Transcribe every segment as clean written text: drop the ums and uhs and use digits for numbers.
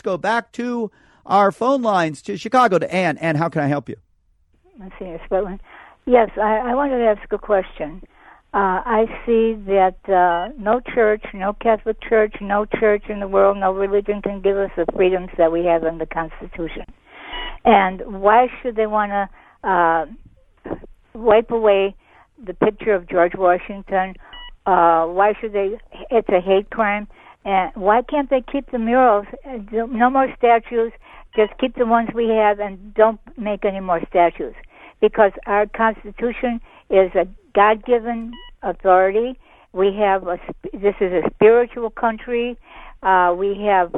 go back to our phone lines to Chicago to Ann. Ann, how can I help you? Let's see, Scotland. Yes, I wanted to ask a question. I see that no church, no Catholic church, no church in the world, no religion can give us the freedoms that we have in the Constitution. And why should they want to wipe away the picture of George Washington? Why should they? It's a hate crime. And why can't they keep the murals? No more statues. Just keep the ones we have and don't make any more statues. Because our Constitution is a God-given authority. We have this is a spiritual country. We have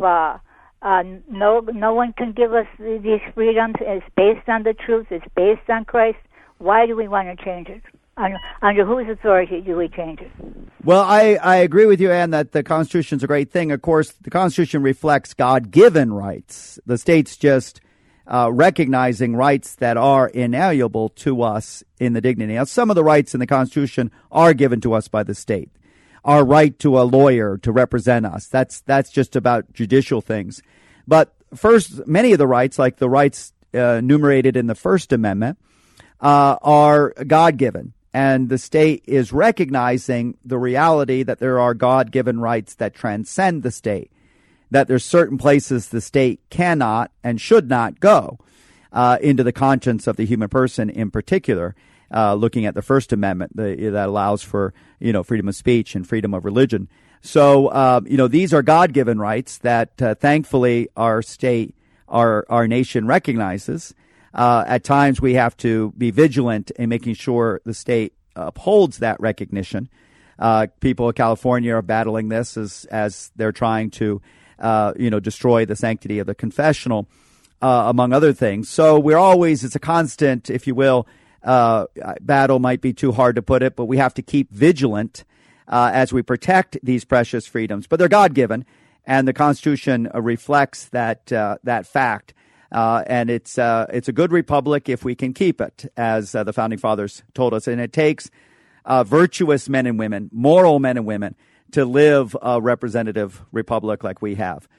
no one can give us these freedoms. It's based on the truth. It's based on Christ. Why do we want to change it? Under whose authority do we change it? Well, I agree with you, Ann, that the Constitution's a great thing. Of course, the Constitution reflects God-given rights. The state's just recognizing rights that are inalienable to us in the dignity. Now, some of the rights in the Constitution are given to us by the state. Our right to a lawyer to represent us, that's just about judicial things. But first, many of the rights, like the rights enumerated in the First Amendment, are God-given. And the state is recognizing the reality that there are God-given rights that transcend the state, that there's certain places the state cannot and should not go into the conscience of the human person in particular, looking at the First Amendment that allows for, freedom of speech and freedom of religion. So, these are God-given rights that thankfully our state, our nation recognizes. At times we have to be vigilant in making sure the state upholds that recognition. People of California are battling this as they're trying to, destroy the sanctity of the confessional, among other things. So it's a constant, if you will, battle might be too hard to put it, but we have to keep vigilant as we protect these precious freedoms. But they're God-given, and the Constitution reflects that fact. And it's a good republic if we can keep it, as the Founding Fathers told us. And it takes virtuous men and women, moral men and women, to live a representative republic like we have.